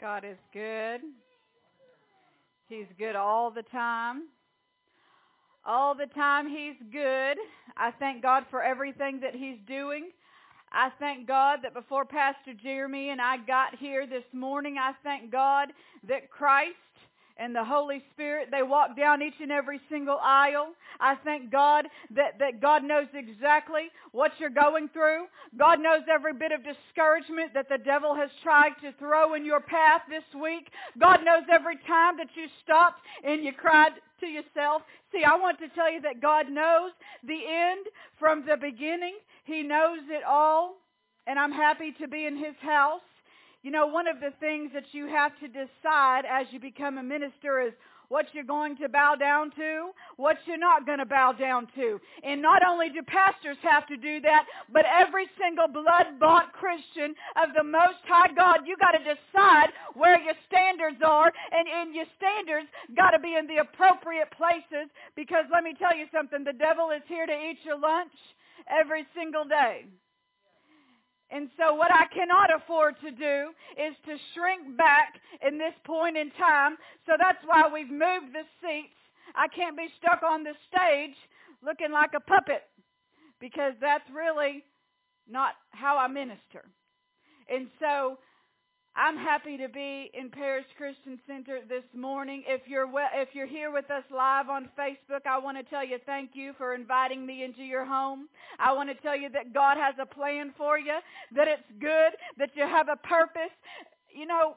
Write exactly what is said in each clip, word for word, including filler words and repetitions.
God is good. He's good all the time. All the time He's good. I thank God for everything that He's doing. I thank God that before Pastor Jeremy and I got here this morning, I thank God that Christ and the Holy Spirit, they walk down each and every single aisle. I thank God that, that God knows exactly what you're going through. God knows every bit of discouragement that the devil has tried to throw in your path this week. God knows every time that you stopped and you cried to yourself. See, I want to tell you that God knows the end from the beginning. He knows it all, and I'm happy to be in His house. You know, one of the things that you have to decide as you become a minister is what you're going to bow down to, what you're not going to bow down to. And not only do pastors have to do that, but every single blood-bought Christian of the Most High God, you got to decide where your standards are, and, and your standards got to be in the appropriate places, because let me tell you something, the devil is here to eat your lunch every single day. And so what I cannot afford to do is to shrink back in this point in time. So that's why we've moved the seats. I can't be stuck on the stage looking like a puppet, because that's really not how I minister. And so I'm happy to be in Parish Christian Center this morning. If you're if you're here with us live on Facebook, I want to tell you thank you for inviting me into your home. I want to tell you that God has a plan for you, that it's good, that you have a purpose. You know,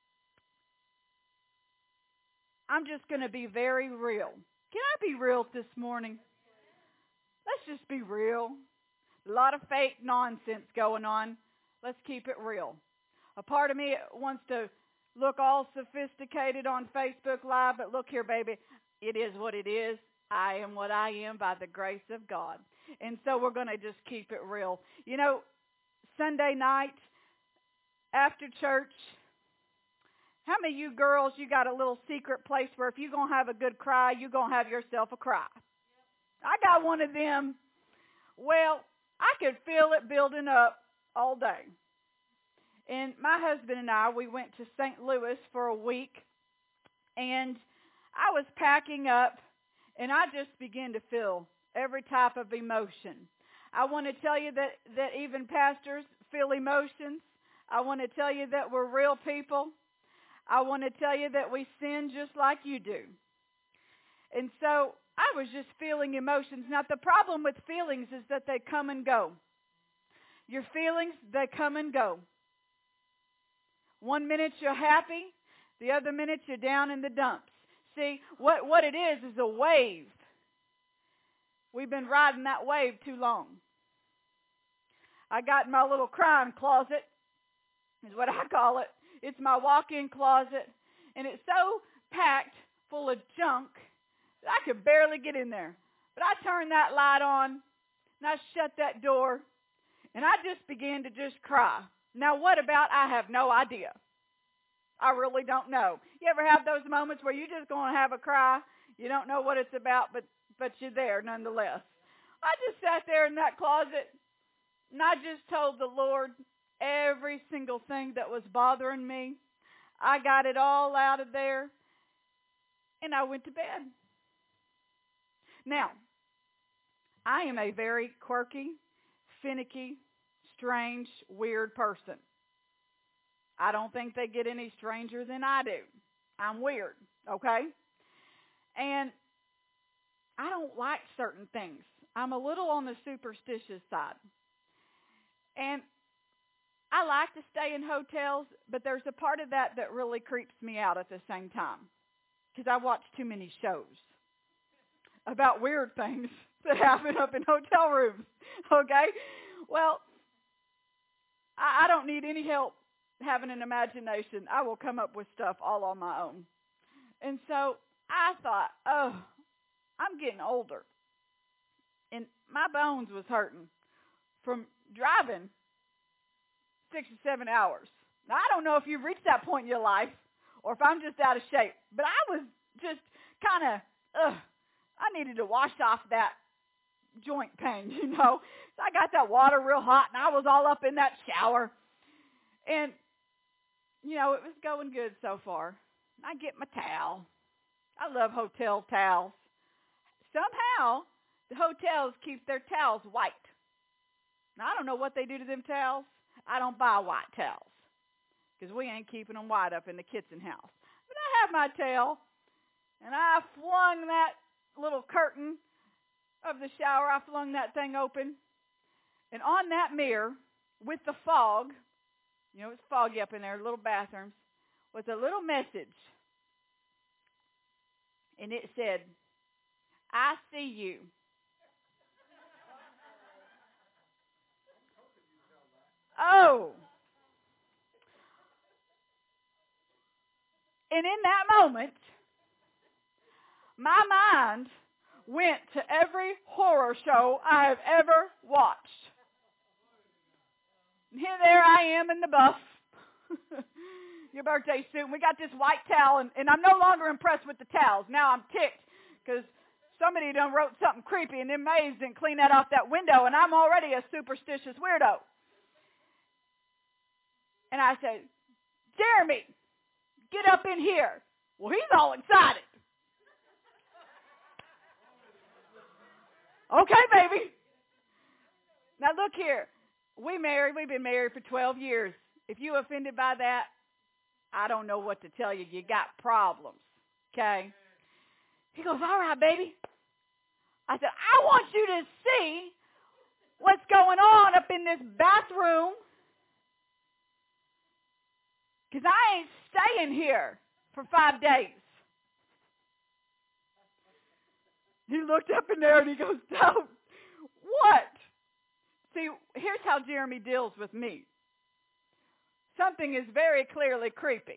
I'm just going to be very real. Can I be real this morning? Let's just be real. A lot of fake nonsense going on. Let's keep it real. A part of me wants to look all sophisticated on Facebook Live, but look here, baby, it is what it is. I am what I am by the grace of God. And so we're going to just keep it real. You know, Sunday night after church, how many of you girls, you got a little secret place where if you're going to have a good cry, you're going to have yourself a cry? I got one of them. Well, I could feel it building up all day. And my husband and I, we went to Saint Louis for a week, and I was packing up, and I just began to feel every type of emotion. I want to tell you that, that even pastors feel emotions. I want to tell you that we're real people. I want to tell you that we sin just like you do. And so I was just feeling emotions. Now, the problem with feelings is that they come and go. Your feelings, they come and go. One minute you're happy, the other minute you're down in the dumps. See, what, what it is is a wave. We've been riding that wave too long. I got my little crying closet, is what I call it. It's my walk-in closet, and it's so packed full of junk that I could barely get in there. But I turned that light on, and I shut that door, and I just began to just cry. Now, what about? I have no idea. I really don't know. You ever have those moments where you're just going to have a cry? You don't know what it's about, but, but you're there nonetheless. I just sat there in that closet, and I just told the Lord every single thing that was bothering me. I got it all out of there, and I went to bed. Now, I am a very quirky, finicky, strange, weird person. I don't think they get any stranger than I do. I'm weird, okay? And I don't like certain things. I'm a little on the superstitious side. And I like to stay in hotels, but there's a part of that that really creeps me out at the same time, because I watch too many shows about weird things that happen up in hotel rooms, okay? Well, I don't need any help having an imagination. I will come up with stuff all on my own. And so I thought, oh, I'm getting older. And my bones was hurting from driving six or seven hours. Now, I don't know if you've reached that point in your life or if I'm just out of shape. But I was just kind of, ugh, I needed to wash off that joint pain, you know. So I got that water real hot, and I was all up in that shower. And you know, it was going good so far. I get my towel. I love hotel towels. Somehow, the hotels keep their towels white. Now, I don't know what they do to them towels. I don't buy white towels because we ain't keeping them white up in the kitchen house. But I have my towel, and I flung that little curtain of the shower. I flung that thing open, and on that mirror, with the fog, you know, it's foggy up in there, little bathrooms, was a little message, and it said, "I see you." Oh. And in that moment, my mind went to every horror show I have ever watched. And here there I am in the buff, your birthday suit, and we got this white towel, and, and I'm no longer impressed with the towels. Now I'm ticked because somebody done wrote something creepy, and then Maze didn't clean that off that window, and I'm already a superstitious weirdo. And I said, "Jeremy, get up in here." Well, he's all excited. Okay, baby. Now look here. We married. We've been married for twelve years. If you offended by that, I don't know what to tell you. You got problems. Okay? He goes, "All right, baby." I said, "I want you to see what's going on up in this bathroom, because I ain't staying here for five days. He looked up in there and he goes, "Don't. What?" See, here's how Jeremy deals with me. Something is very clearly creepy.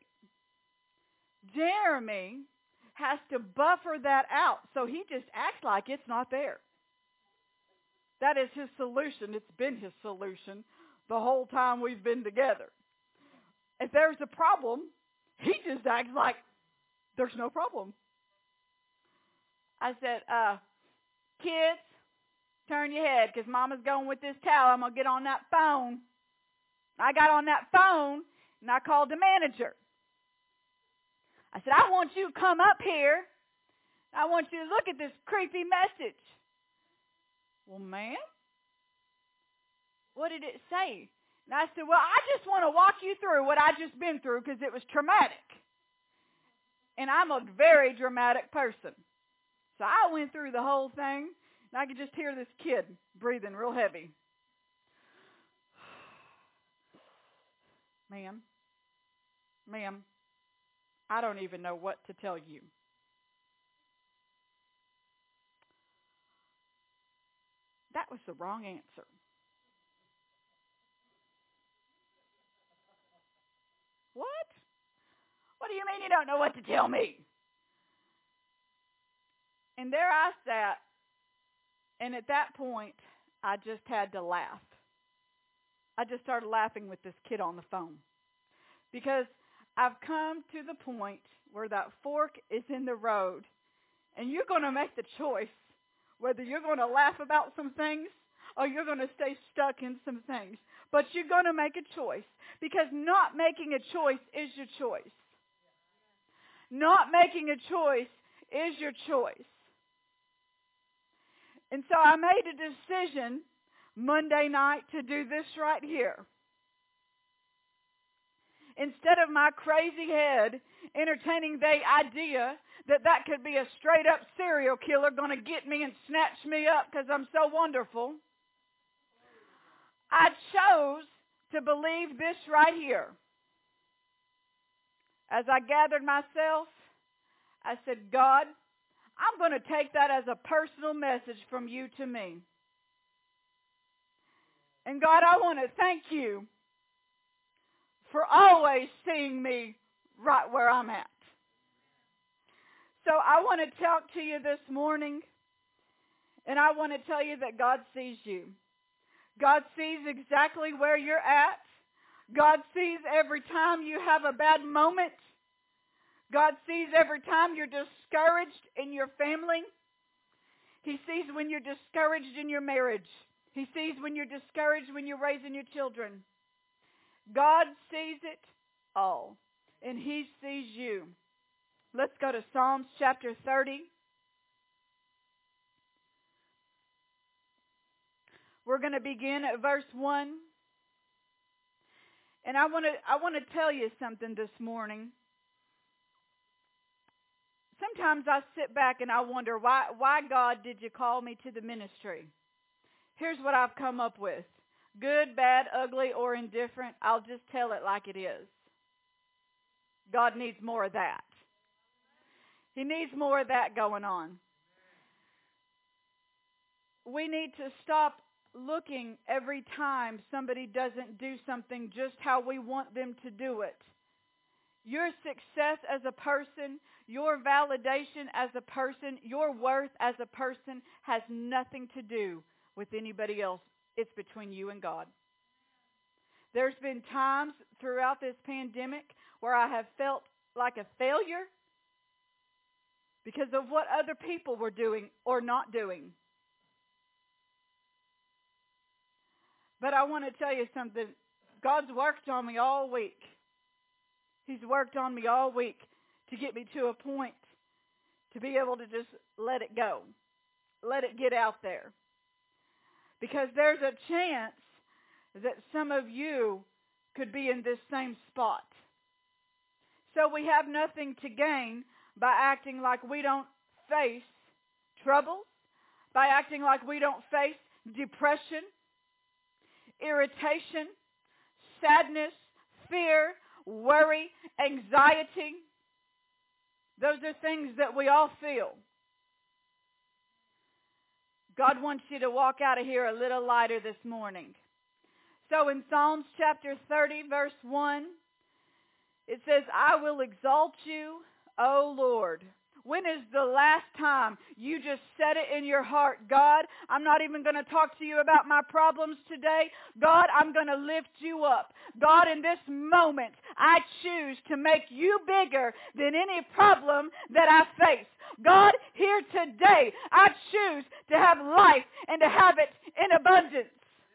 Jeremy has to buffer that out, so he just acts like it's not there. That is his solution. It's been his solution the whole time we've been together. If there's a problem, he just acts like there's no problem. I said, uh, "Kids, turn your head, because Mama's going with this towel. I'm going to get on that phone." I got on that phone, and I called the manager. I said, "I want you to come up here. I want you to look at this creepy message." "Well, ma'am, what did it say?" And I said, "Well, I just want to walk you through what I just been through, because it was traumatic. And I'm a very dramatic person." So I went through the whole thing, and I could just hear this kid breathing real heavy. "Ma'am, ma'am, I don't even know what to tell you." That was the wrong answer. "What? What do you mean you don't know what to tell me?" And there I sat, and at that point, I just had to laugh. I just started laughing with this kid on the phone, because I've come to the point where that fork is in the road, and you're going to make the choice whether you're going to laugh about some things or you're going to stay stuck in some things. But you're going to make a choice, because not making a choice is your choice. Not making a choice is your choice. And so I made a decision Monday night to do this right here. Instead of my crazy head entertaining the idea that that could be a straight up serial killer going to get me and snatch me up because I'm so wonderful, I chose to believe this right here. As I gathered myself, I said, "God, I'm going to take that as a personal message from you to me. And God, I want to thank you for always seeing me right where I'm at." So I want to talk to you this morning, and I want to tell you that God sees you. God sees exactly where you're at. God sees every time you have a bad moment. God sees every time you're discouraged in your family. He sees when you're discouraged in your marriage. He sees when you're discouraged when you're raising your children. God sees it all. And He sees you. Let's go to Psalms chapter thirty. We're going to begin at verse one. And I want to I want to tell you something this morning. Sometimes I sit back and I wonder, why, why, God, did you call me to the ministry? Here's what I've come up with. Good, bad, ugly, or indifferent, I'll just tell it like it is. God needs more of that. He needs more of that going on. We need to stop looking every time somebody doesn't do something just how we want them to do it. Your success as a person, your validation as a person, your worth as a person has nothing to do with anybody else. It's between you and God. There's been times throughout this pandemic where I have felt like a failure because of what other people were doing or not doing. But I want to tell you something. God's worked on me all week. He's worked on me all week to get me to a point to be able to just let it go. Let it get out there. Because there's a chance that some of you could be in this same spot. So we have nothing to gain by acting like we don't face troubles, by acting like we don't face depression, irritation, sadness, fear, worry, anxiety. Those are things that we all feel. God wants you to walk out of here a little lighter this morning. So in Psalms chapter thirty, verse one, it says, I will exalt you, O Lord. When is the last time you just said it in your heart, God, I'm not even going to talk to you about my problems today. God, I'm going to lift you up. God, in this moment, I choose to make you bigger than any problem that I face. God, here today, I choose to have life and to have it in abundance.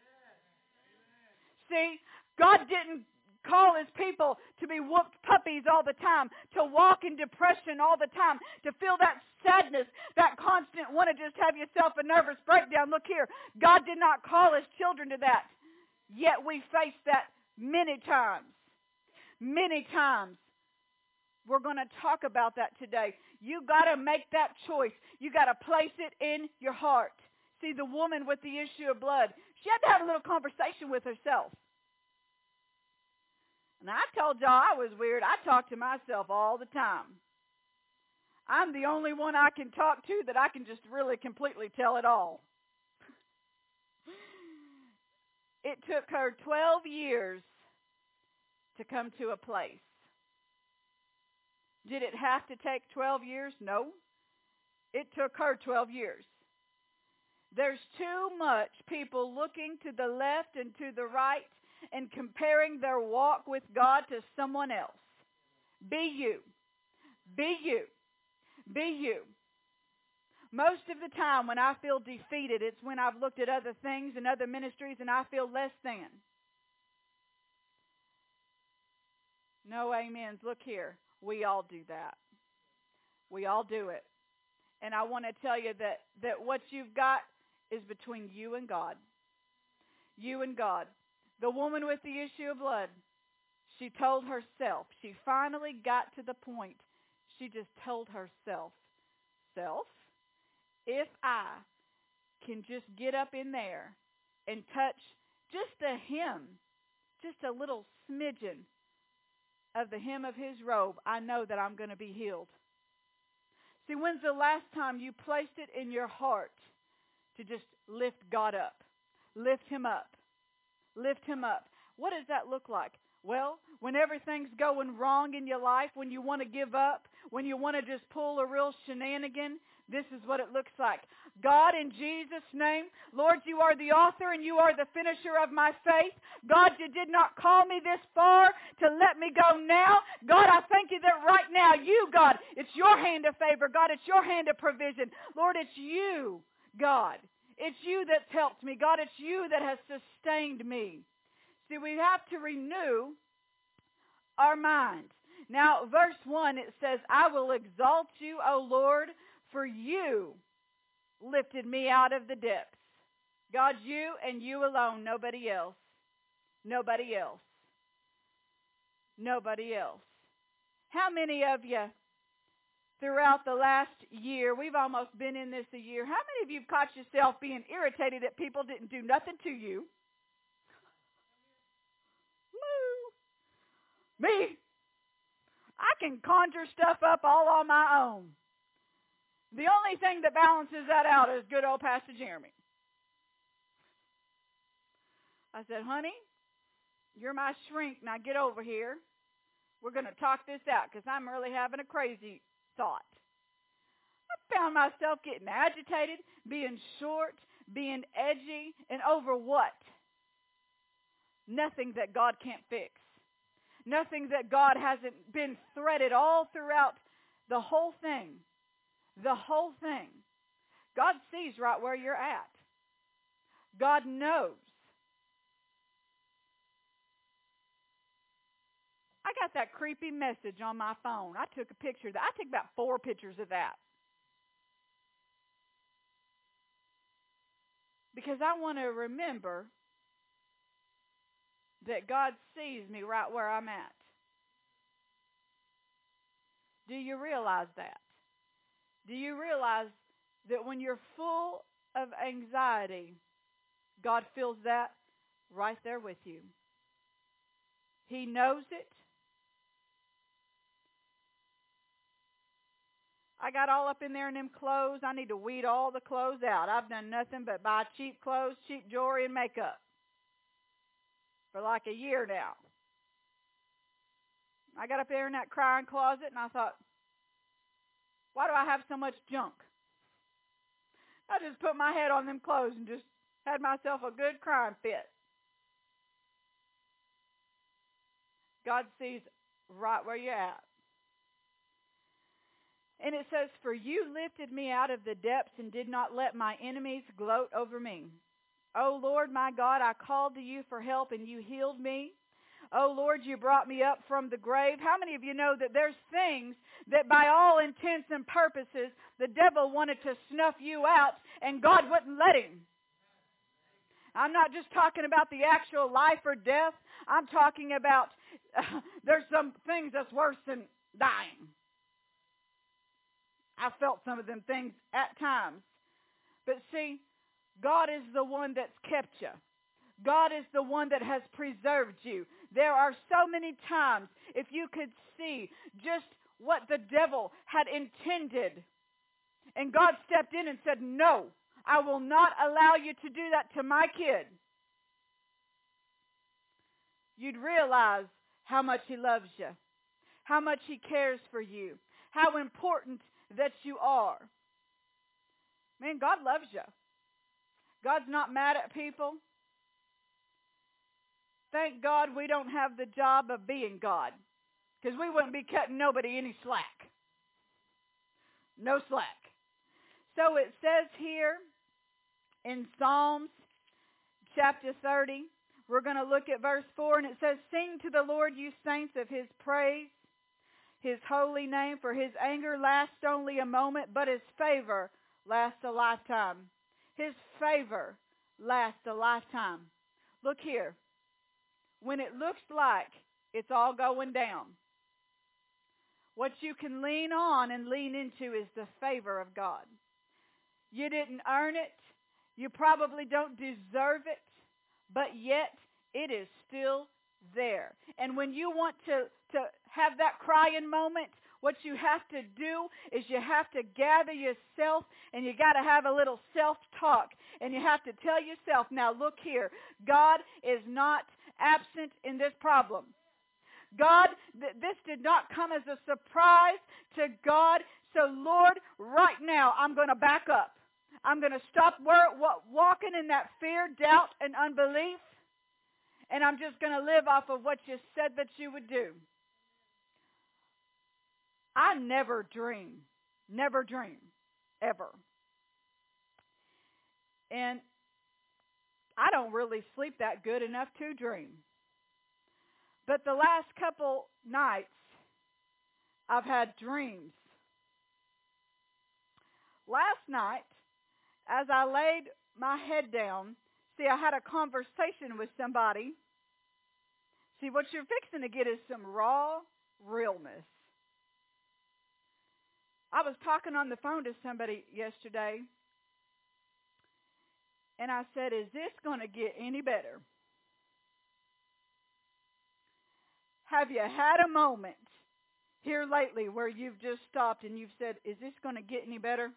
See, God didn't call His people to be whooped puppies all the time, to walk in depression all the time, to feel that sadness, that constant want to just have yourself a nervous breakdown. Look here, God did not call His children to that. Yet we face that many times. Many times. We're going to talk about that today. You got to make that choice. You got to place it in your heart. See, the woman with the issue of blood, she had to have a little conversation with herself. And I told y'all I was weird. I talk to myself all the time. I'm the only one I can talk to that I can just really completely tell it all. It took her twelve years to come to a place. Did it have to take twelve years? No. It took her twelve years. There's too much people looking to the left and to the right and comparing their walk with God to someone else. Be you. Be you. Be you. Most of the time when I feel defeated, it's when I've looked at other things and other ministries and I feel less than. No amens. Look here. We all do that. We all do it. And I want to tell you that, that what you've got is between you and God. You and God. The woman with the issue of blood, she told herself. She finally got to the point. She just told herself, Self, if I can just get up in there and touch just the hem, just a little smidgen of the hem of His robe, I know that I'm going to be healed. See, when's the last time you placed it in your heart to just lift God up? Lift Him up. Lift Him up. What does that look like? Well, when everything's going wrong in your life, when you want to give up, when you want to just pull a real shenanigan, this is what it looks like. God, in Jesus' name, Lord, you are the author and you are the finisher of my faith. God, you did not call me this far to let me go now. God, I thank you that right now, you, God, it's your hand of favor. God, it's your hand of provision. Lord, it's you, God. It's you that's helped me. God, it's you that has sustained me. See, we have to renew our minds. Now, verse one, it says, I will exalt you, O Lord, for you lifted me out of the depths. God, you and you alone, nobody else. Nobody else. Nobody else. How many of you throughout the last year, we've almost been in this a year, how many of you have caught yourself being irritated that people didn't do nothing to you? Woo! Me. I can conjure stuff up all on my own. The only thing that balances that out is good old Pastor Jeremy. I said, honey, you're my shrink. Now get over here. We're going to talk this out because I'm really having a crazy thought. I found myself getting agitated, being short, being edgy, and over what? Nothing that God can't fix. Nothing that God hasn't been threaded all throughout the whole thing. The whole thing. God sees right where you're at. God knows. I got that creepy message on my phone. I took a picture of that. I took about four pictures of that. Because I want to remember that God sees me right where I'm at. Do you realize that? Do you realize that when you're full of anxiety, God feels that right there with you? He knows it. I got all up in there in them clothes. I need to weed all the clothes out. I've done nothing but buy cheap clothes, cheap jewelry, and makeup for like a year now. I got up there in that crying closet, and I thought, why do I have so much junk? I just put my head on them clothes and just had myself a good crying fit. God sees right where you're at. And it says, for you lifted me out of the depths and did not let my enemies gloat over me. O Lord, my God, I called to you for help and you healed me. O Lord, you brought me up from the grave. How many of you know that there's things that by all intents and purposes, the devil wanted to snuff you out and God wouldn't let him? I'm not just talking about the actual life or death. I'm talking about uh, there's some things that's worse than dying. I felt some of them things at times. But see, God is the one that's kept you. God is the one that has preserved you. There are so many times, if you could see just what the devil had intended, and God stepped in and said, no, I will not allow you to do that to my kid, you'd realize how much he loves you, how much he cares for you, how important that you are. Man, God loves you. God's not mad at people. Thank God we don't have the job of being God, because we wouldn't be cutting nobody any slack. No slack. So it says here in Psalms chapter thirty, we're going to look at verse four, and it says, sing to the Lord, you saints, of his praise, his holy name, for his anger lasts only a moment, but his favor lasts a lifetime. His favor lasts a lifetime. Look here. When it looks like it's all going down, what you can lean on and lean into is the favor of God. You didn't earn it. You probably don't deserve it, but yet it is still there. And when you want to, to have that crying moment, what you have to do is you have to gather yourself, and you got to have a little self-talk. And you have to tell yourself, now look here, God is not absent in this problem. God, th- this did not come as a surprise to God. So Lord, right now I'm going to back up. I'm going to stop wor- walking in that fear, doubt, and unbelief. And I'm just going to live off of what you said that you would do. I never dream, never dream, ever. And I don't really sleep that good enough to dream. But the last couple nights, I've had dreams. Last night, as I laid my head down, see, I had a conversation with somebody. See, what you're fixing to get is some raw realness. I was talking on the phone to somebody yesterday, and I said, is this going to get any better? Have you had a moment here lately where you've just stopped and you've said, is this going to get any better?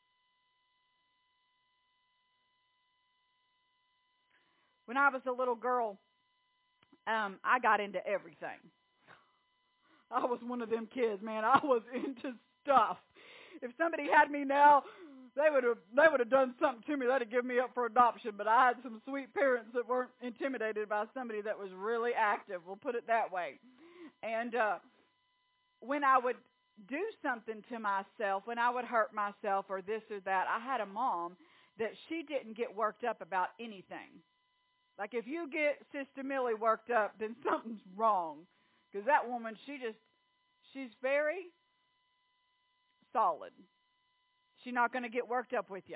When I was a little girl, um, I got into everything. I was one of them kids, man. I was into stuff. If somebody had me now, they would have they would have done something to me. They'd have given me up for adoption. But I had some sweet parents that weren't intimidated by somebody that was really active. We'll put it that way. And uh, when I would do something to myself, when I would hurt myself or this or that, I had a mom that she didn't get worked up about anything. Like if you get Sister Millie worked up, then something's wrong. Because that woman, she just, she's very solid. She's not going to get worked up with you.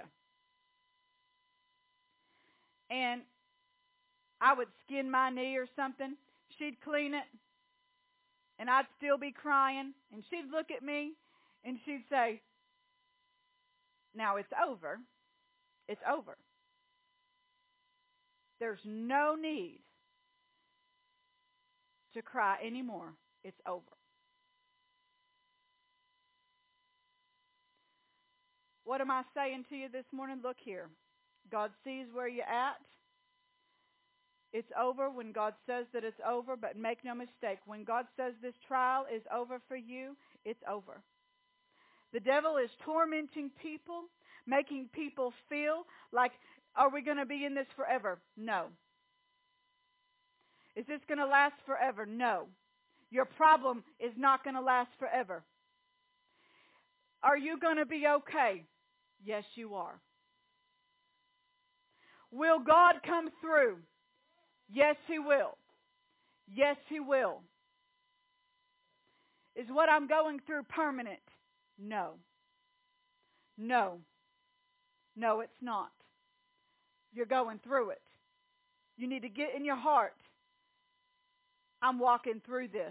And I would skin my knee or something. She'd clean it. And I'd still be crying. And she'd look at me and she'd say, now it's over. It's over. There's no need to cry anymore. It's over. What am I saying to you this morning? Look here. God sees where you're at. It's over when God says that it's over, but make no mistake, when God says this trial is over for you, it's over. The devil is tormenting people, making people feel like, are we going to be in this forever? No. Is this going to last forever? No. Your problem is not going to last forever. Are you going to be okay? Yes, you are. Will God come through? Yes, He will. Yes, He will. Is what I'm going through permanent? No. No. No, it's not. You're going through it. You need to get in your heart, I'm walking through this.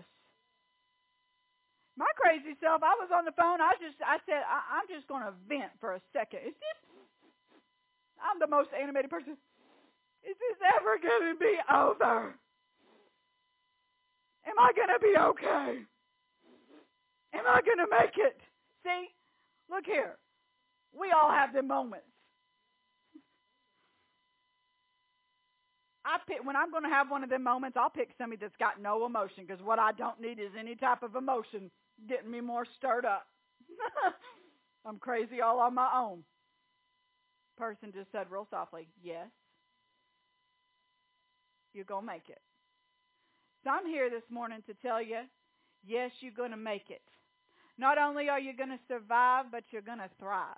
My crazy self, I was on the phone. I just, I said, I, I'm just going to vent for a second. Is this, I'm the most animated person. Is this ever going to be over? Am I going to be okay? Am I going to make it? See, look here. We all have them moments. I pick, when I'm going to have one of them moments, I'll pick somebody that's got no emotion, because what I don't need is any type of emotion getting me more stirred up. I'm crazy all on my own. Person just said real softly, yes, you're going to make it. So I'm here this morning to tell you, yes, you're going to make it. Not only are you going to survive, but you're going to thrive.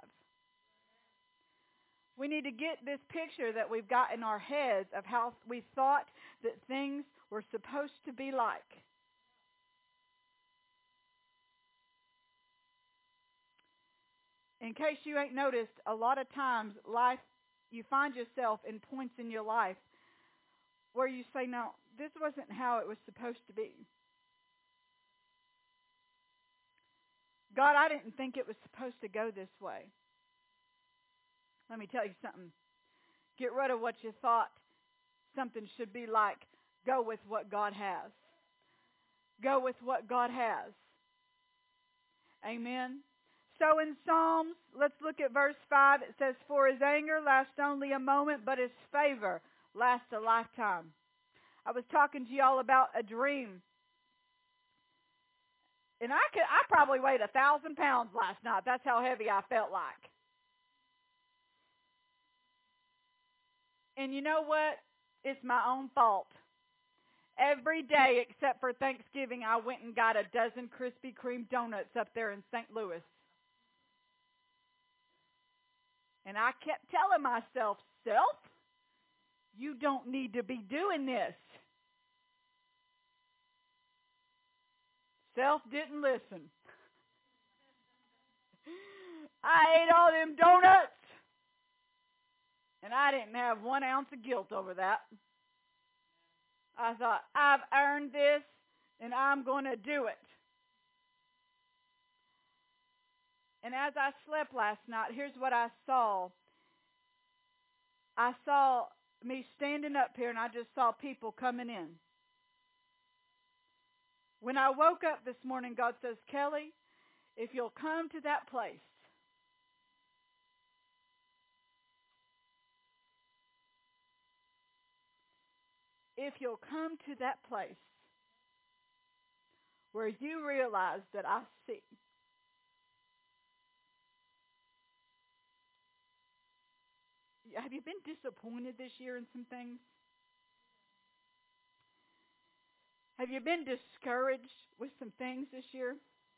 We need to get this picture that we've got in our heads of how we thought that things were supposed to be like. In case you ain't noticed, a lot of times life, you find yourself in points in your life where you say, no, this wasn't how it was supposed to be. God, I didn't think it was supposed to go this way. Let me tell you something. Get rid of what you thought something should be like. Go with what God has. Go with what God has. Amen. So in Psalms, let's look at verse five. It says, for his anger lasts only a moment, but his favor lasts a lifetime. I was talking to y'all about a dream. And I could, I probably weighed a thousand pounds last night. That's how heavy I felt like. And you know what? It's my own fault. Every day except for Thanksgiving, I went and got a dozen Krispy Kreme donuts up there in Saint Louis. And I kept telling myself, self, you don't need to be doing this. Self didn't listen. I ate all them donuts, and I didn't have one ounce of guilt over that. I thought, I've earned this, and I'm going to do it. And as I slept last night, here's what I saw. I saw me standing up here, and I just saw people coming in. When I woke up this morning, God says, Kelly, if you'll come to that place, if you'll come to that place where you realize that I see, have you been disappointed this year in some things? Have you been discouraged with some things this year?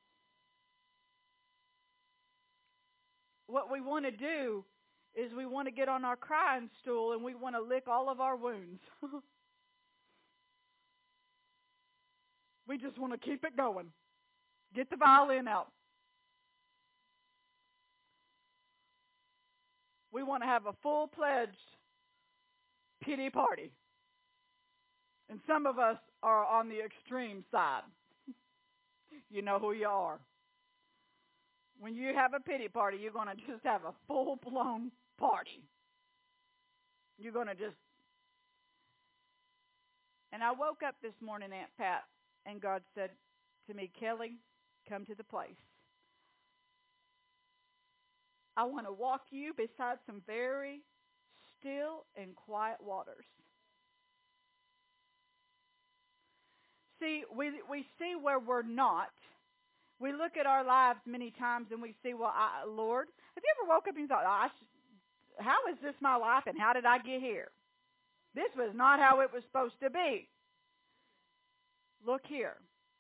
What we want to do is we want to get on our crying stool and we want to lick all of our wounds. We just want to keep it going. Get the violin out. We want to have a full-fledged pity party. And some of us are on the extreme side. You know who you are. When you have a pity party, you're going to just have a full-blown party. You're going to just... And I woke up this morning, Aunt Pat, and God said to me, Kelly, come to the place. I want to walk you beside some very still and quiet waters. See, we we see where we're not. We look at our lives many times and we see, well, I, Lord, have you ever woke up and thought, I sh- how is this my life and how did I get here? This was not how it was supposed to be. Look here.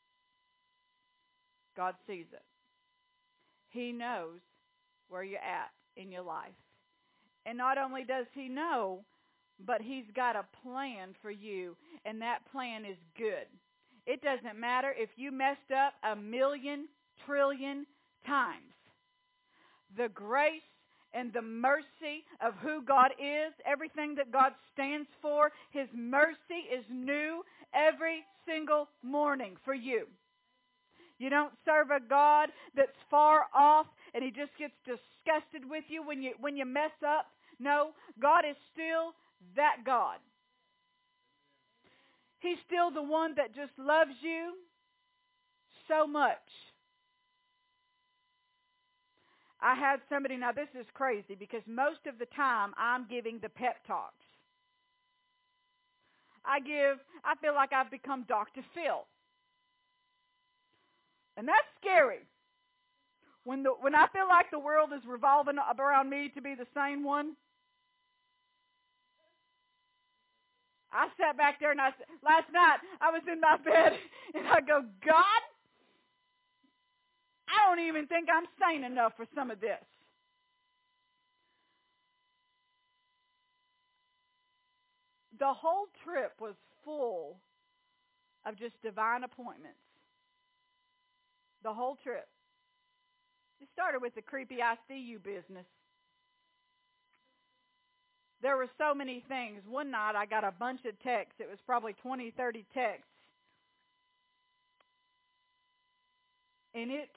God sees it. He knows where you're at in your life. And not only does he know, but he's got a plan for you, and that plan is good. It doesn't matter if you messed up a million trillion times. The grace and the mercy of who God is, everything that God stands for, his mercy is new every single morning for you. You don't serve a God that's far off and he just gets disgusted with you when you when you mess up. No, God is still that God. He's still the one that just loves you so much. I had somebody, now this is crazy because most of the time I'm giving the pep talks. I give, I feel like I've become Doctor Phil. And that's scary. When the when I feel like the world is revolving around me to be the sane one. I sat back there and I last night I was in my bed and I go, God, I don't even think I'm sane enough for some of this. The whole trip was full of just divine appointments. The whole trip. It started with the creepy I see you business. There were so many things. One night I got a bunch of texts. It was probably twenty, thirty texts. And it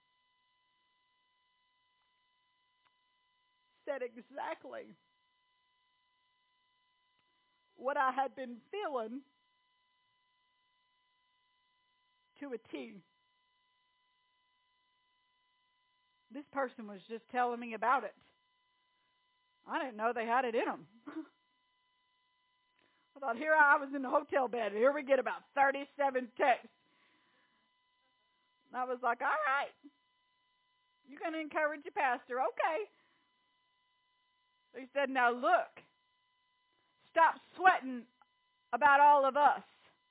said exactly what I had been feeling to a T. This person was just telling me about it. I didn't know they had it in them. I thought, here I was in the hotel bed, and here we get about thirty-seven texts. And I was like, all right. You're going to encourage your pastor. Okay. He said, now look, stop sweating about all of us.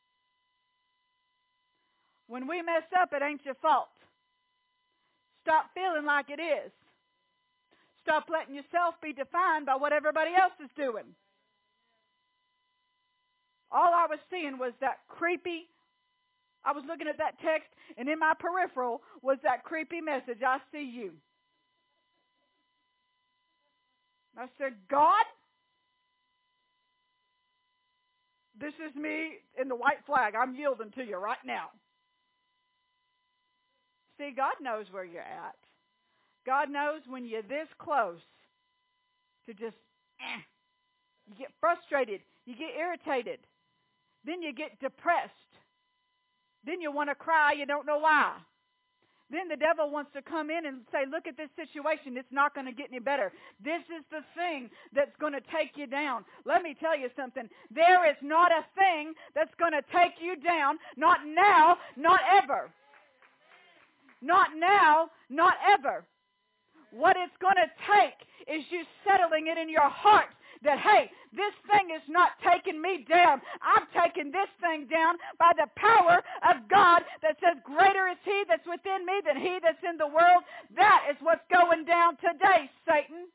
When we mess up, it ain't your fault. Stop feeling like it is. Stop letting yourself be defined by what everybody else is doing. All I was seeing was that creepy I was looking at that text, and in my peripheral was that creepy message, I see you. I said, God, this is me in the white flag. I'm yielding to you right now. See, God knows where you're at. God knows when you're this close to just, eh. You get frustrated. You get irritated. Then you get depressed. Then you want to cry. You don't know why. Then the devil wants to come in and say, look at this situation. It's not going to get any better. This is the thing that's going to take you down. Let me tell you something. There is not a thing that's going to take you down. Not now, not ever. Not now, not ever. What it's going to take is you settling it in your heart that, hey, this thing is not taking me down. I'm taking this thing down by the power of God that says, greater is he that's within me than he that's in the world. That is what's going down today, Satan.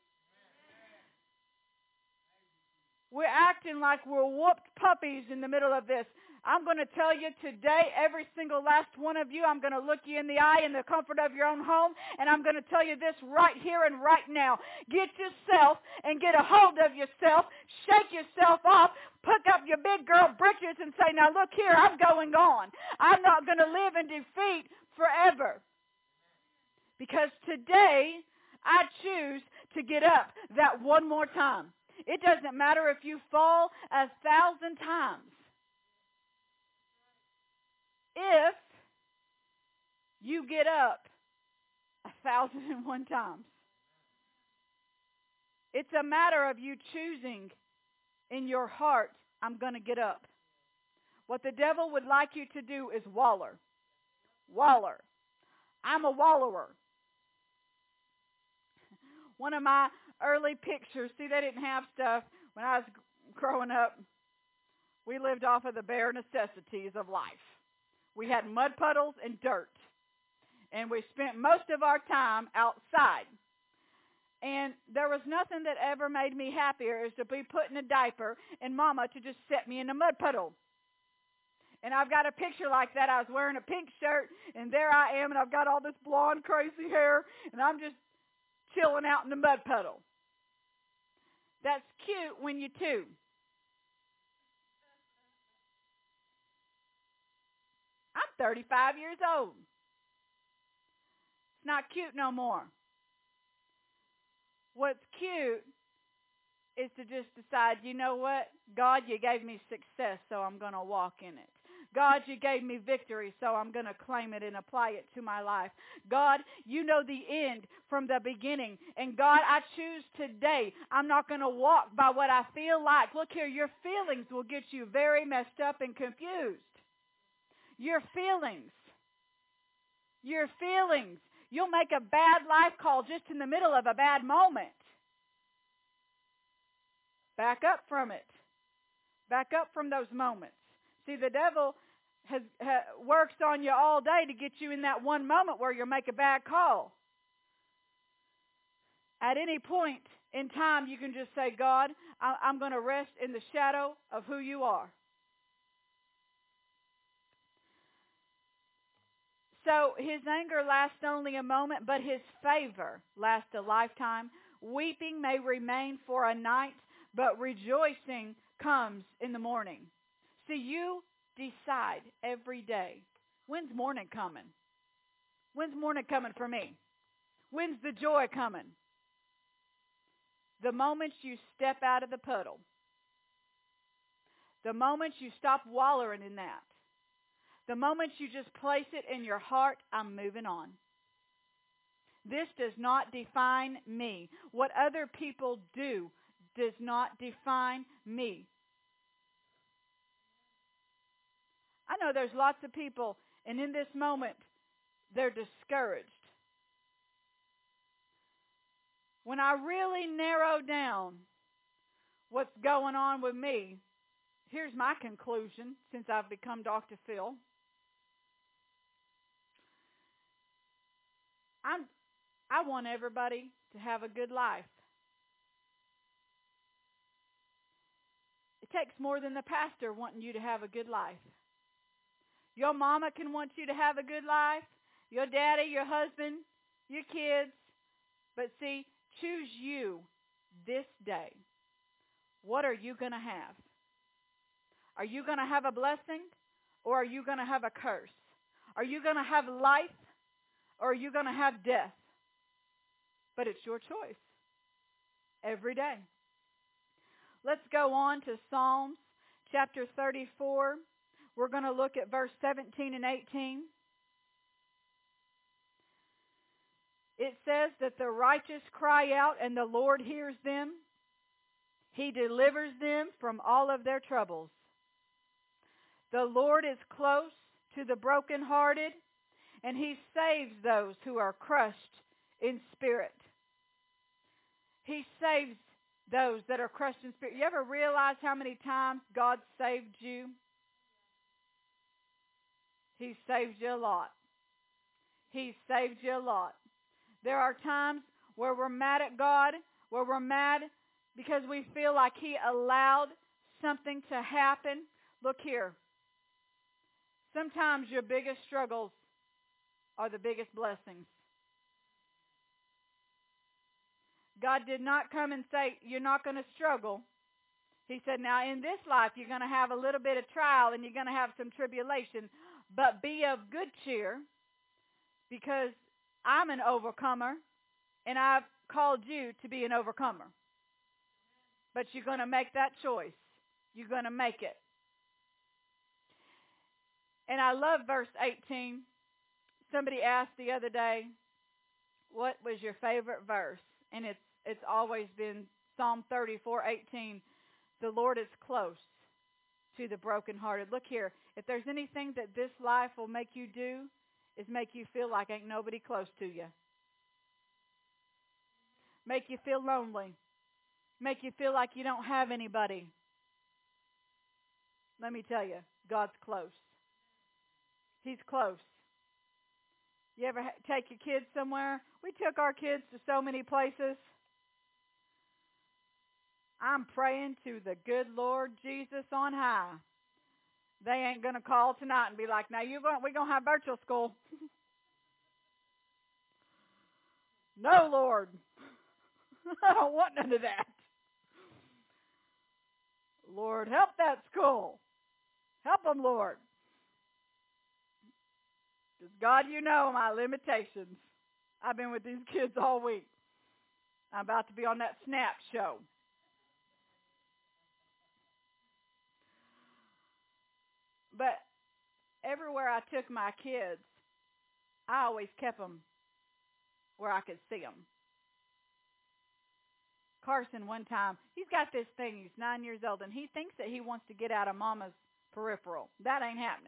We're acting like we're whooped puppies in the middle of this. I'm going to tell you today, every single last one of you, I'm going to look you in the eye in the comfort of your own home, and I'm going to tell you this right here and right now. Get yourself and get a hold of yourself. Shake yourself off. Pick up your big girl britches and say, now look here, I'm going on. I'm not going to live in defeat forever. Because today, I choose to get up that one more time. It doesn't matter if you fall a thousand times. If you get up a thousand and one times. It's a matter of you choosing in your heart, I'm going to get up. What the devil would like you to do is waller. Waller. I'm a wallower. One of my early pictures, see, they didn't have stuff when I was growing up. We lived off of the bare necessities of life. We had mud puddles and dirt. And we spent most of our time outside. And there was nothing that ever made me happier as to be put in a diaper and Mama to just set me in a mud puddle. And I've got a picture like that. I was wearing a pink shirt, and there I am, and I've got all this blonde, crazy hair, and I'm just chilling out in the mud puddle. That's cute when you're two. I'm thirty-five years old. It's not cute no more. What's cute is to just decide, you know what? God, you gave me success, so I'm going to walk in it. God, you gave me victory, so I'm going to claim it and apply it to my life. God, you know the end from the beginning. And God, I choose today. I'm not going to walk by what I feel like. Look here, your feelings will get you very messed up and confused. Your feelings. Your feelings. You'll make a bad life call just in the middle of a bad moment. Back up from it. Back up from those moments. See, the devil has, has works on you all day to get you in that one moment where you'll make a bad call. At any point in time, you can just say, God, I, I'm going to rest in the shadow of who you are. So his anger lasts only a moment, but his favor lasts a lifetime. Weeping may remain for a night, but rejoicing comes in the morning. See, you decide every day, when's morning coming? When's morning coming for me? When's the joy coming? The moment you step out of the puddle. The moment you stop wallowing in that. The moment you just place it in your heart, I'm moving on. This does not define me. What other people do does not define me. I know there's lots of people, and in this moment, they're discouraged. When I really narrow down what's going on with me, here's my conclusion since I've become Doctor Phil. I'm, I want everybody to have a good life. It takes more than the pastor wanting you to have a good life. Your mama can want you to have a good life. Your daddy, your husband, your kids. But see, choose you this day. What are you going to have? Are you going to have a blessing, or are you going to have a curse? Are you going to have life, or are you going to have death? But it's your choice every day. Let's go on to Psalms chapter thirty-four. We're going to look at verse seventeen and eighteen. It says that the righteous cry out and the Lord hears them. He delivers them from all of their troubles. The Lord is close to the brokenhearted, and He saves those who are crushed in spirit. He saves those that are crushed in spirit. You ever realize how many times God saved you? He saved you a lot. He saved you a lot. There are times where we're mad at God, where we're mad because we feel like He allowed something to happen. Look here. Sometimes your biggest struggles are the biggest blessings. God did not come and say, you're not going to struggle. He said, now in this life you're going to have a little bit of trial and you're going to have some tribulation, but be of good cheer, because I'm an overcomer, and I've called you to be an overcomer. But you're going to make that choice. You're going to make it. And I love verse eighteen. Somebody asked the other day, what was your favorite verse? And it's it's always been Psalm thirty-four eighteen. The Lord is close to the brokenhearted. Look here. If there's anything that this life will make you do, is make you feel like ain't nobody close to you. Make you feel lonely. Make you feel like you don't have anybody. Let me tell you, God's close. He's close. You ever ha- take your kids somewhere? We took our kids to so many places. I'm praying to the good Lord Jesus on high. They ain't going to call tonight and be like, now you're going, we're going to have virtual school. No, Lord. I don't want none of that. Lord, help that school. Help them, Lord. Because God, you know my limitations. I've been with these kids all week. I'm about to be on that Snap show. But everywhere I took my kids, I always kept them where I could see them. Carson, one time, he's got this thing. He's nine years old, and he thinks that he wants to get out of Mama's peripheral. That ain't happening.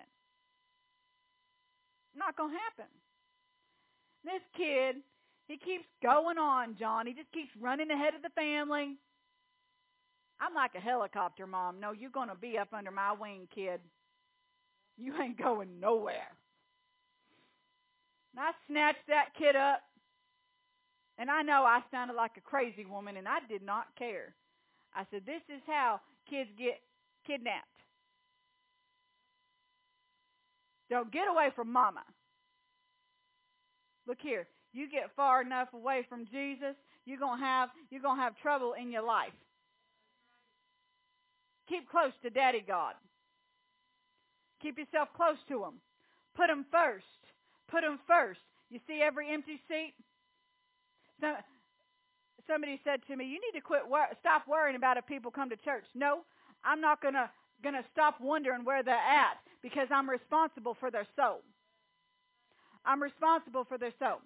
Not going to happen. This kid, he keeps going on, John. He just keeps running ahead of the family. I'm like a helicopter mom. No, you're going to be up under my wing, kid. You ain't going nowhere. And I snatched that kid up. And I know I sounded like a crazy woman, and I did not care. I said, this is how kids get kidnapped. Don't get away from Mama. Look here. You get far enough away from Jesus, you're going to have you're going to have trouble in your life. Keep close to Daddy God. Keep yourself close to Him. Put Him first. Put Him first. You see every empty seat? So, somebody said to me, you need to quit wor- stop worrying about if people come to church. No, I'm not going to going to stop wondering where they're at, because I'm responsible for their soul. I'm responsible for their soul.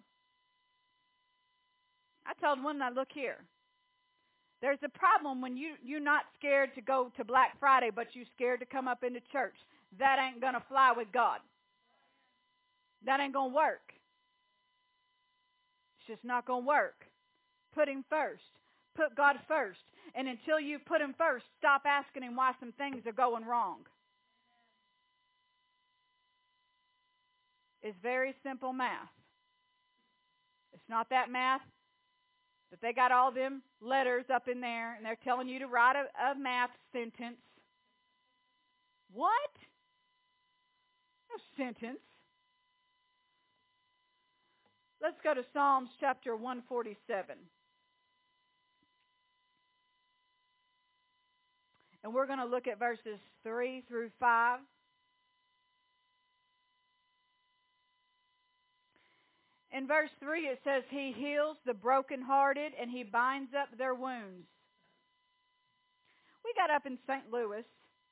I told one, now look here. There's a problem when you, you're not scared to go to Black Friday, but you're scared to come up into church. That ain't going to fly with God. That ain't going to work. It's just not going to work. Put Him first. Put God first. And until you put Him first, stop asking Him why some things are going wrong. It's very simple math. It's not that math that they got all them letters up in there and they're telling you to write a, a math sentence. What? sentence. Let's go to Psalms chapter one forty-seven. And we're going to look at verses three through five. In verse three it says, He heals the brokenhearted and He binds up their wounds. We got up in Saint Louis,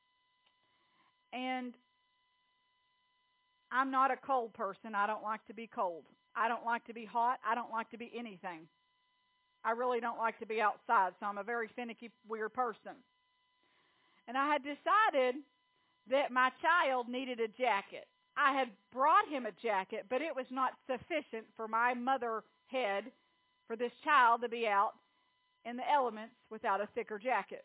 and I'm not a cold person. I don't like to be cold. I don't like to be hot. I don't like to be anything. I really don't like to be outside, so I'm a very finicky, weird person. And I had decided that my child needed a jacket. I had brought him a jacket, but it was not sufficient for my mother head for this child to be out in the elements without a thicker jacket.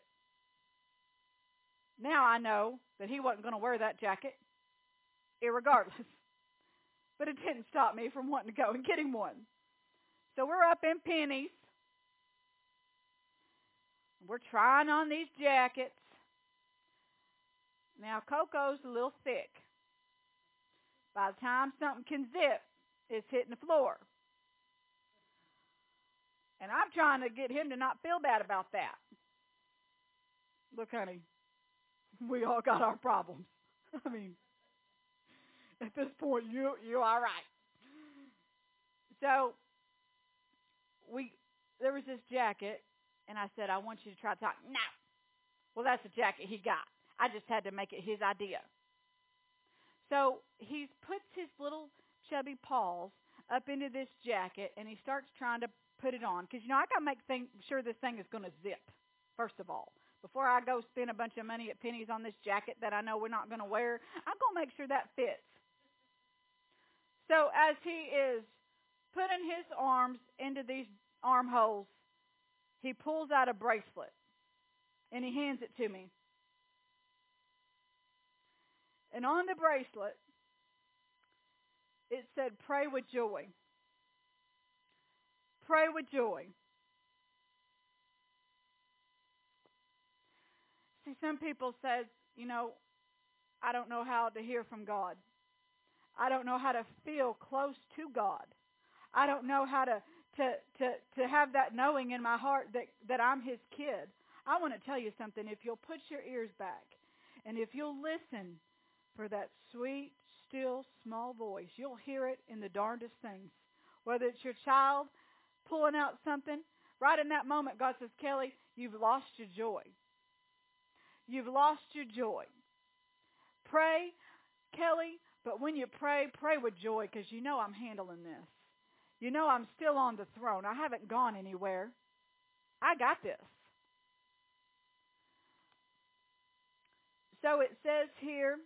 Now I know that he wasn't going to wear that jacket, irregardless. But it didn't stop me from wanting to go and get him one. So we're up in Penny's. We're trying on these jackets. Now, Coco's a little thick. By the time something can zip, it's hitting the floor. And I'm trying to get him to not feel bad about that. Look, honey, we all got our problems. I mean, at this point, you, you're all right. So, we there was this jacket, and I said, I want you to try to talk. No. Well, that's the jacket he got. I just had to make it his idea. So he puts his little chubby paws up into this jacket, and he starts trying to put it on. Because, you know, I got to make thing, sure this thing is going to zip, first of all. Before I go spend a bunch of money at Penny's on this jacket that I know we're not going to wear, I'm going to make sure that fits. So as he is putting his arms into these armholes, he pulls out a bracelet, and he hands it to me. And on the bracelet, it said, pray with joy. Pray with joy. See, some people says, you know, I don't know how to hear from God. I don't know how to feel close to God. I don't know how to, to, to, to have that knowing in my heart that, that I'm His kid. I want to tell you something. If you'll put your ears back and if you'll listen for that sweet, still, small voice, you'll hear it in the darndest things. Whether it's your child pulling out something, right in that moment, God says, Kelly, you've lost your joy. You've lost your joy. Pray, Kelly, but when you pray, pray with joy, because you know I'm handling this. You know I'm still on the throne. I haven't gone anywhere. I got this. So it says here,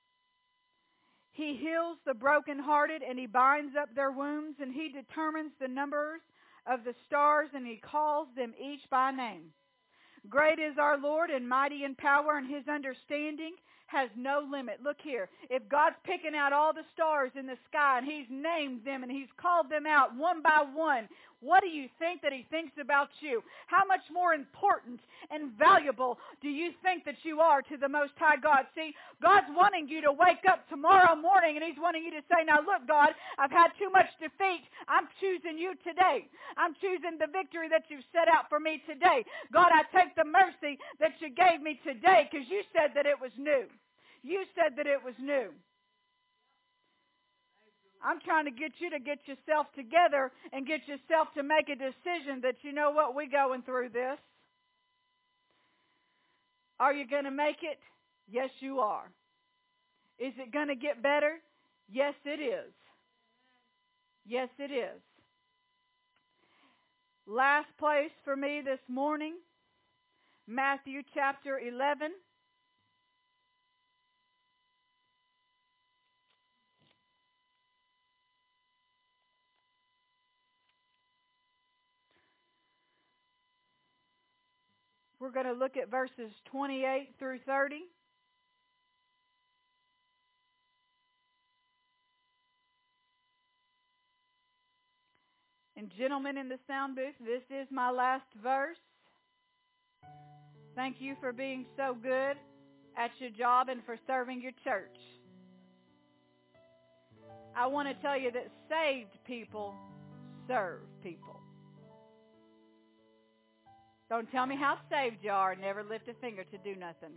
He heals the brokenhearted and He binds up their wounds, and He determines the numbers of the stars, and He calls them each by name. Great is our Lord and mighty in power, and His understanding has no limit. Look here. If God's picking out all the stars in the sky and He's named them and He's called them out one by one, what do you think that He thinks about you? How much more important and valuable do you think that you are to the Most High God? See, God's wanting you to wake up tomorrow morning and He's wanting you to say, now look, God, I've had too much defeat. I'm choosing you today. I'm choosing the victory that you've set out for me today. God, I take the mercy that you gave me today because you said that it was new. You said that it was new. I'm trying to get you to get yourself together and get yourself to make a decision that, you know what, we're going through this. Are you going to make it? Yes, you are. Is it going to get better? Yes, it is. Yes, it is. Last place for me this morning, Matthew chapter eleven. We're going to look at verses twenty-eight through thirty. And gentlemen in the sound booth, this is my last verse. Thank you for being so good at your job and for serving your church. I want to tell you that saved people serve people. Don't tell me how saved you are and never lift a finger to do nothing.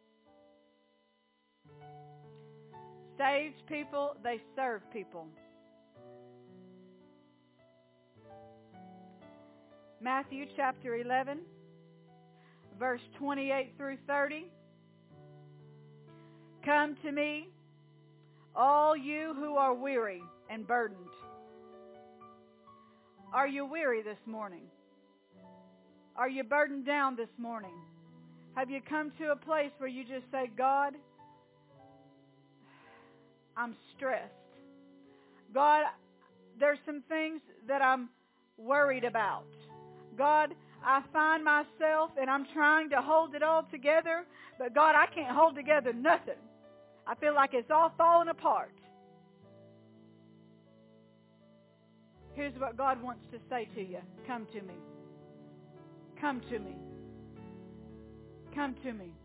Saved people, they serve people. Matthew chapter eleven, verse twenty-eight through thirty. Come to me, all you who are weary and burdened. Are you weary this morning? Are you burdened down this morning? Have you come to a place where you just say, God, I'm stressed. God, there's some things that I'm worried about. God, I find myself and I'm trying to hold it all together, but God, I can't hold together nothing. I feel like it's all falling apart. Here's what God wants to say to you. Come to me. Come to me. Come to me.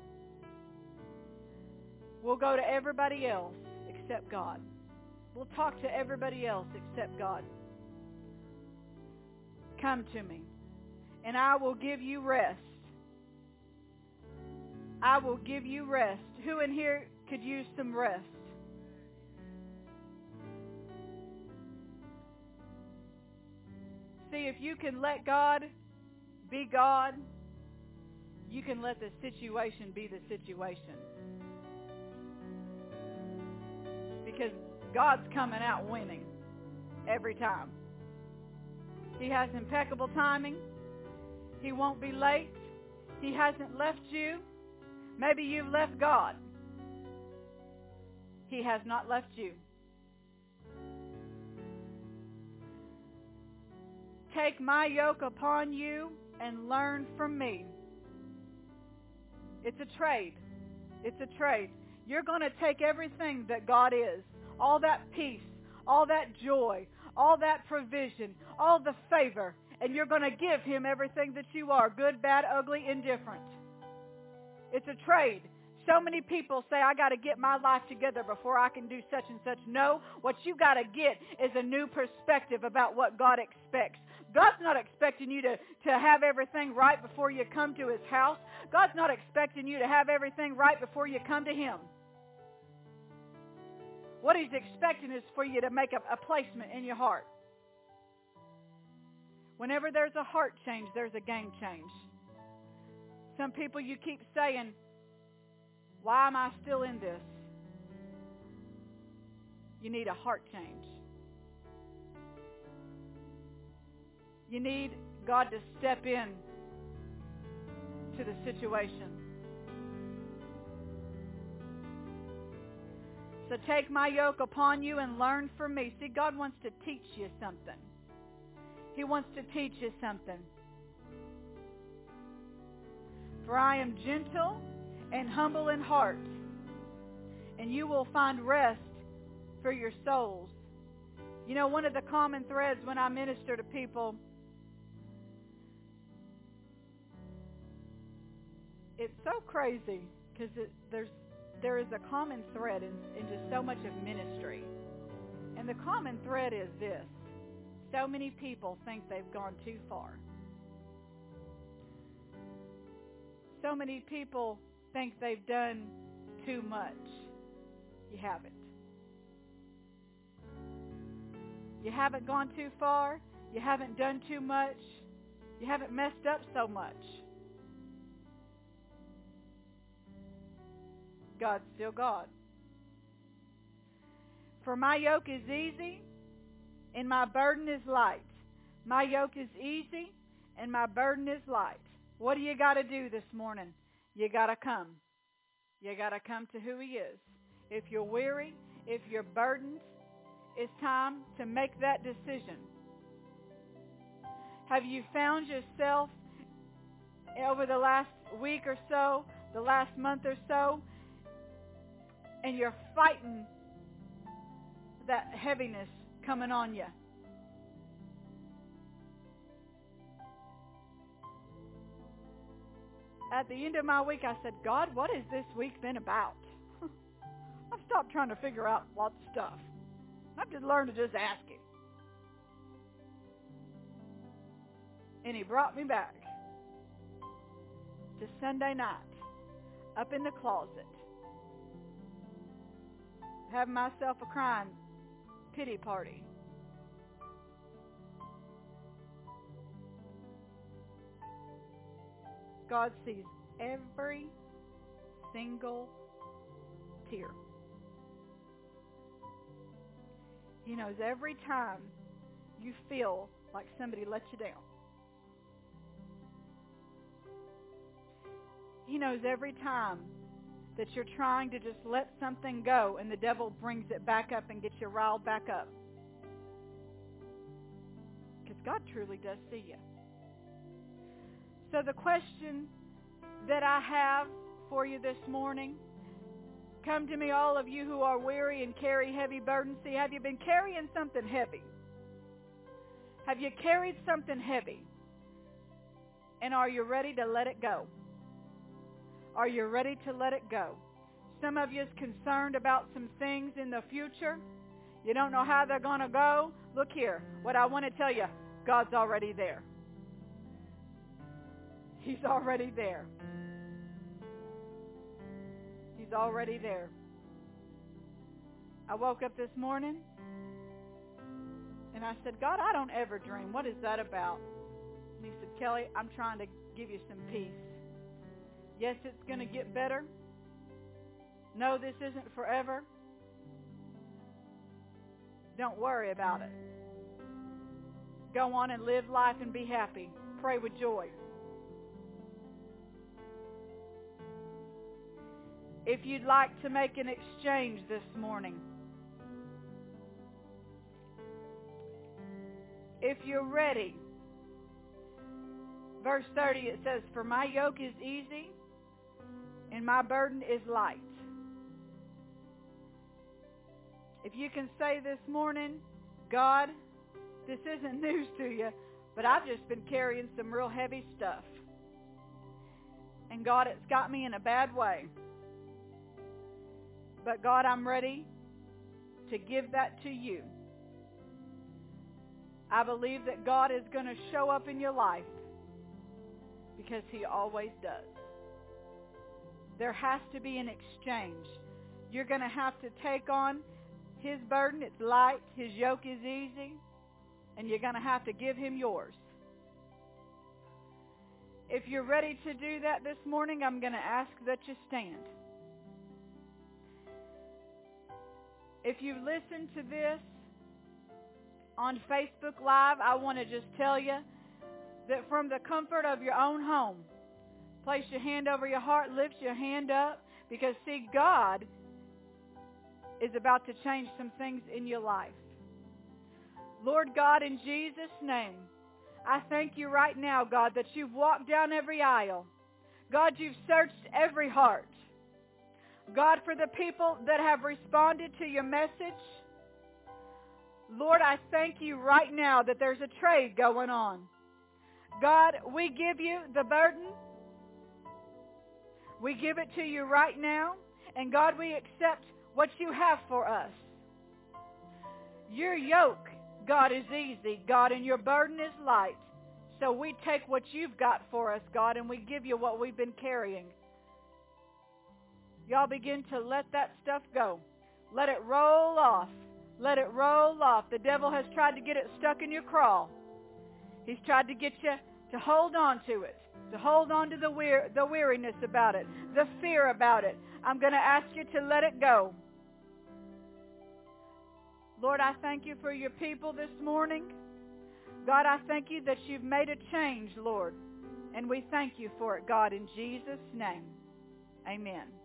We'll go to everybody else except God. We'll talk to everybody else except God. Come to me, and I will give you rest. I will give you rest. Who in here could use some rest? See, if you can let God be God, you can let the situation be the situation. Because God's coming out winning every time. He has impeccable timing. He won't be late. He hasn't left you. Maybe you've left God. He has not left you. Take my yoke upon you and learn from me. It's a trade. It's a trade. You're going to take everything that God is, all that peace, all that joy, all that provision, all the favor, and you're going to give Him everything that you are, good, bad, ugly, indifferent. It's a trade. So many people say, I got to get my life together before I can do such and such. No, what you got to get is a new perspective about what God expects. God's not expecting you to, to have everything right before you come to His house. God's not expecting you to have everything right before you come to Him. What He's expecting is for you to make a, a placement in your heart. Whenever there's a heart change, there's a game change. Some people, you keep saying, why am I still in this? You need a heart change. You need God to step in to the situation. So take my yoke upon you and learn from me. See, God wants to teach you something. He wants to teach you something. For I am gentle and humble in heart, and you will find rest for your souls. You know, one of the common threads when I minister to people, it's so crazy because there's there is a common thread in, in just so much of ministry. And the common thread is this. So many people think they've gone too far. So many people think they've done too much. You haven't. You haven't gone too far. You haven't done too much. You haven't messed up so much. God's still God. For my yoke is easy and my burden is light. My yoke is easy and my burden is light. What do you got to do this morning? You got to come. You got to come to who He is. If you're weary, if you're burdened, it's time to make that decision. Have you found yourself over the last week or so, the last month or so, and you're fighting that heaviness coming on you? At the end of my week, I said, God, what has this week been about? I've stopped trying to figure out lots of stuff. I've just learned to just ask Him. And He brought me back to Sunday night, up in the closet, having myself a crying pity party. God sees every single tear. He knows every time you feel like somebody let you down. He knows every time that you're trying to just let something go and the devil brings it back up and gets you riled back up. Because God truly does see you. So the question that I have for you this morning, come to me, all of you who are weary and carry heavy burdens. See, have you been carrying something heavy? Have you carried something heavy? And are you ready to let it go? Are you ready to let it go? Some of you is concerned about some things in the future. You don't know how they're going to go. Look here. What I want to tell you, God's already there. He's already there. He's already there. I woke up this morning and I said, God, I don't ever dream. What is that about? And He said, Kelly, I'm trying to give you some peace. Yes, it's going to get better. No, this isn't forever. Don't worry about it. Go on and live life and be happy. Pray with joy. If you'd like to make an exchange this morning, if you're ready, verse thirty, it says, for my yoke is easy and my burden is light. If you can say this morning, God, this isn't news to you, but I've just been carrying some real heavy stuff. And God, it's got me in a bad way. But God, I'm ready to give that to you. I believe that God is going to show up in your life because He always does. There has to be an exchange. You're going to have to take on His burden. It's light. His yoke is easy. And you're going to have to give Him yours. If you're ready to do that this morning, I'm going to ask that you stand. If you listen to this on Facebook Live, I want to just tell you that from the comfort of your own home, place your hand over your heart, lift your hand up, because see, God is about to change some things in your life. Lord God, in Jesus' name, I thank you right now, God, that you've walked down every aisle. God, you've searched every heart. God, for the people that have responded to your message, Lord, I thank you right now that there's a trade going on. God, we give you the burden. We give it to you right now. And God, we accept what you have for us. Your yoke, God, is easy, God, and your burden is light. So we take what you've got for us, God, and we give you what we've been carrying. Y'all begin to let that stuff go. Let it roll off. Let it roll off. The devil has tried to get it stuck in your craw. He's tried to get you to hold on to it, to hold on to the wear, the weariness about it, the fear about it. I'm going to ask you to let it go. Lord, I thank you for your people this morning. God, I thank you that you've made a change, Lord. And we thank you for it, God, in Jesus' name. Amen.